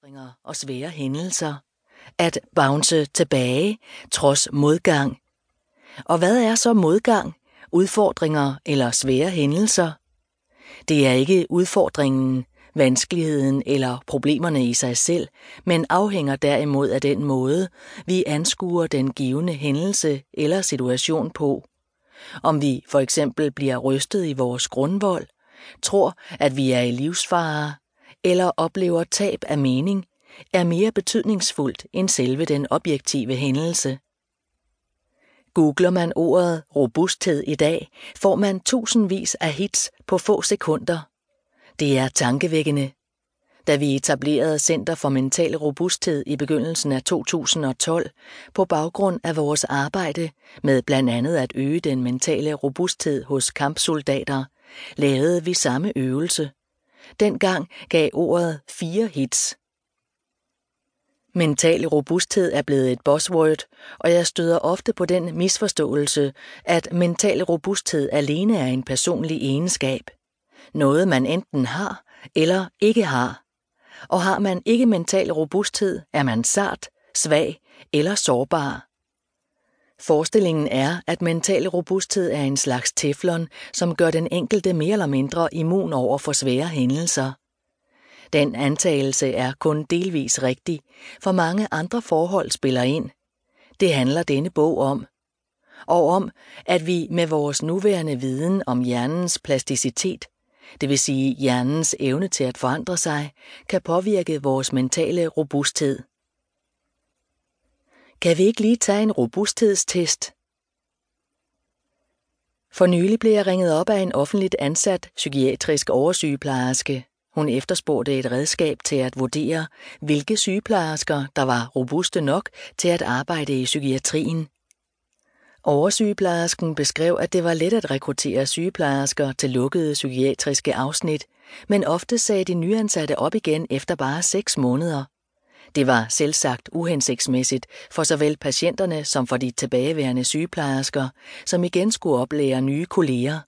udfordringer og svære hændelser. At bounce tilbage trods modgang. Og hvad er så modgang, udfordringer eller svære hændelser? Det er ikke udfordringen, vanskeligheden eller problemerne i sig selv, men afhænger derimod af den måde, vi anskuer den givne hændelse eller situation på. Om vi for eksempel bliver rystet i vores grundvold, tror, at vi er i livsfare, eller oplever tab af mening, er mere betydningsfuldt end selve den objektive hændelse. Googler man ordet robusthed i dag, får man tusindvis af hits på få sekunder. Det er tankevækkende. Da vi etablerede Center for Mental Robusthed i begyndelsen af 2012, på baggrund af vores arbejde med blandt andet at øge den mentale robusthed hos kampsoldater, lavede vi samme øvelse. Dengang gav ordet 4 hits. Mental robusthed er blevet et buzzword, og jeg støder ofte på den misforståelse, at mental robusthed alene er en personlig egenskab. Noget man enten har eller ikke har. Og har man ikke mental robusthed, er man sart, svag eller sårbar. Forestillingen er, at mental robusthed er en slags teflon, som gør den enkelte mere eller mindre immun over for svære hændelser. Den antagelse er kun delvis rigtig, for mange andre forhold spiller ind. Det handler denne bog om. Og om, at vi med vores nuværende viden om hjernens plasticitet, det vil sige hjernens evne til at forandre sig, kan påvirke vores mentale robusthed. Kan vi ikke lige tage en robusthedstest? For nylig blev jeg ringet op af en offentligt ansat psykiatrisk oversygeplejerske. Hun efterspurgte et redskab til at vurdere, hvilke sygeplejersker, der var robuste nok til at arbejde i psykiatrien. Oversygeplejersken beskrev, at det var let at rekruttere sygeplejersker til lukkede psykiatriske afsnit, men ofte sagde de nyansatte op igen efter bare 6 måneder. Det var selvsagt uhensigtsmæssigt for såvel patienterne som for de tilbageværende sygeplejersker, som igen skulle oplære nye kolleger.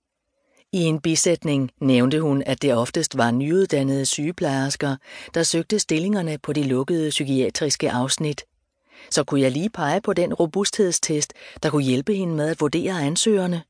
I en bisætning nævnte hun, at det oftest var nyuddannede sygeplejersker, der søgte stillingerne på de lukkede psykiatriske afsnit. Så kunne jeg lige pege på den robusthedstest, der kunne hjælpe hende med at vurdere ansøgerne.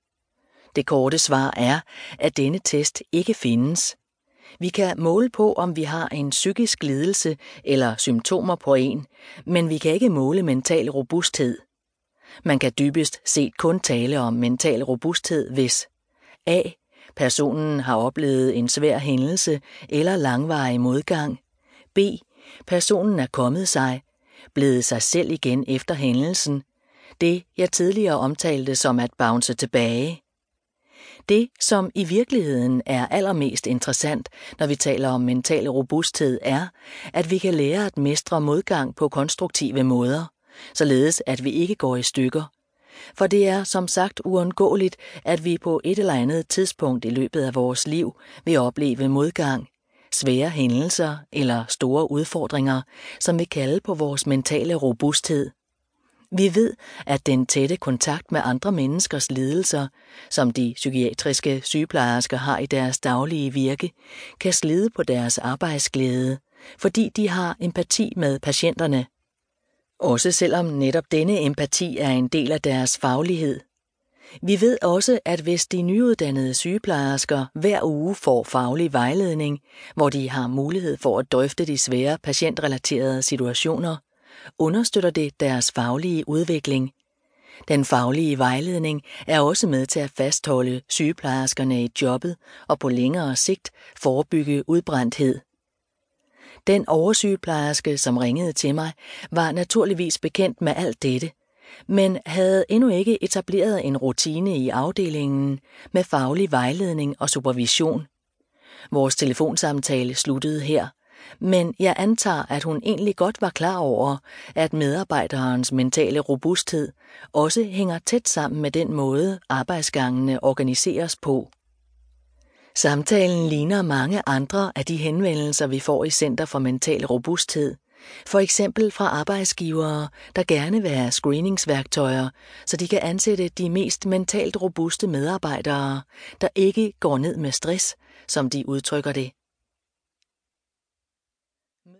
Det korte svar er, at denne test ikke findes. Vi kan måle på, om vi har en psykisk lidelse eller symptomer på en, men vi kan ikke måle mental robusthed. Man kan dybest set kun tale om mental robusthed, hvis A. Personen har oplevet en svær hændelse eller langvarig modgang. B. Personen er kommet sig, blevet sig selv igen efter hændelsen. Det, jeg tidligere omtalte som at bounce tilbage. Det, som i virkeligheden er allermest interessant, når vi taler om mental robusthed, er, at vi kan lære at mestre modgang på konstruktive måder, således at vi ikke går i stykker. For det er som sagt uundgåeligt, at vi på et eller andet tidspunkt i løbet af vores liv vil opleve modgang, svære hændelser eller store udfordringer, som vi kalder på vores mentale robusthed. Vi ved, at den tætte kontakt med andre menneskers lidelser, som de psykiatriske sygeplejersker har i deres daglige virke, kan slide på deres arbejdsglæde, fordi de har empati med patienterne. Også selvom netop denne empati er en del af deres faglighed. Vi ved også, at hvis de nyuddannede sygeplejersker hver uge får faglig vejledning, hvor de har mulighed for at drøfte de svære patientrelaterede situationer, understøtter det deres faglige udvikling. Den faglige vejledning er også med til at fastholde sygeplejerskerne i jobbet og på længere sigt forebygge udbrændthed. Den oversygeplejerske, som ringede til mig, var naturligvis bekendt med alt dette, men havde endnu ikke etableret en rutine i afdelingen med faglig vejledning og supervision. Vores telefonsamtale sluttede her, men jeg antager, at hun egentlig godt var klar over, at medarbejderens mentale robusthed også hænger tæt sammen med den måde, arbejdsgangene organiseres på. Samtalen ligner mange andre af de henvendelser, vi får i Center for Mental Robusthed. For eksempel fra arbejdsgivere, der gerne vil have screeningsværktøjer, så de kan ansætte de mest mentalt robuste medarbejdere, der ikke går ned med stress, som de udtrykker det.